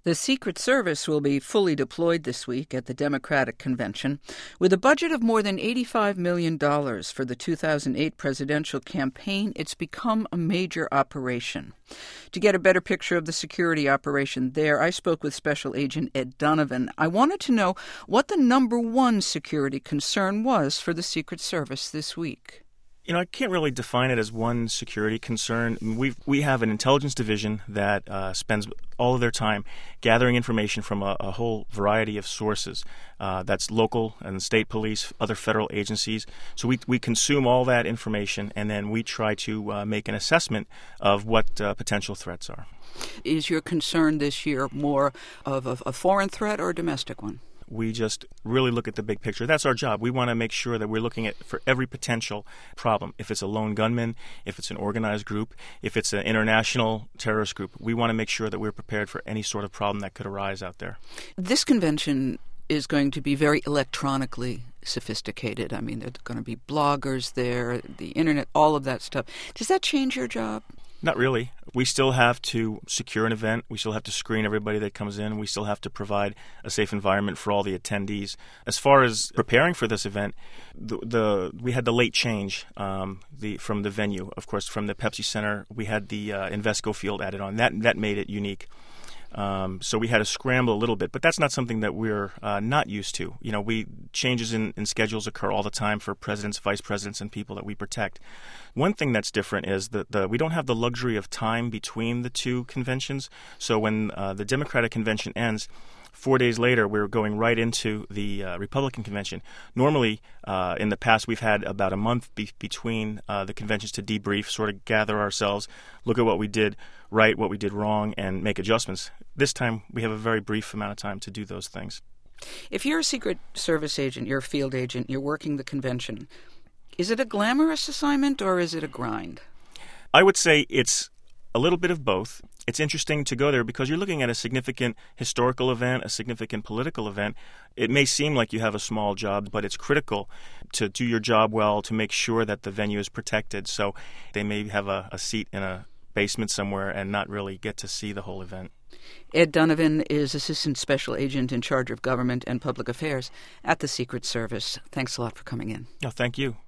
The Secret Service will be fully deployed this week at the Democratic Convention. With a budget of more than $85 million for the 2008 presidential campaign, it's become a major operation. To get a better picture of the security operation there, I spoke with Special Agent Ed Donovan. I wanted to know what the number one security concern was for the Secret Service this week. I can't really define it as one security concern. We have an intelligence division that spends all of their time gathering information from a whole variety of sources. That's local and state police, other federal agencies. So we consume all that information, and then we try to make an assessment of what potential threats are. Is your concern this year more of a foreign threat or a domestic one? We just really look at the big picture. That's our job. We want to make sure that we're looking at for every potential problem. If it's a lone gunman, if it's an organized group, if it's an international terrorist group, we want to make sure that we're prepared for any sort of problem that could arise out there. This convention is going to be very electronically sophisticated. I mean, there are going to be bloggers there, the internet, all of that stuff. Does that change your job? Not really. We still have to secure an event. We still have to screen everybody that comes in. We still have to provide a safe environment for all the attendees. As far as preparing for this event, we had the late change from the venue. Of course, from the Pepsi Center, we had the Invesco field added on. That made it unique. So we had to scramble a little bit, but that's not something that we're not used to. Changes in schedules occur all the time for presidents, vice presidents, and people that we protect. One thing that's different is that we don't have the luxury of time between the two conventions. So when the Democratic convention ends, 4 days later, we're going right into the Republican convention. Normally, in the past, we've had about a month between the conventions to debrief, sort of gather ourselves, look at what we did right, what we did wrong, and make adjustments. This time, we have a very brief amount of time to do those things. If you're a Secret Service agent, you're a field agent, you're working the convention, is it a glamorous assignment or is it a grind? I would say it's a little bit of both. It's interesting to go there because you're looking at a significant historical event, a significant political event. It may seem like you have a small job, but it's critical to do your job well, to make sure that the venue is protected. So they may have a seat in a basement somewhere and not really get to see the whole event. Ed Donovan is Assistant Special Agent in charge of Government and Public Affairs at the Secret Service. Thanks a lot for coming in. No, thank you.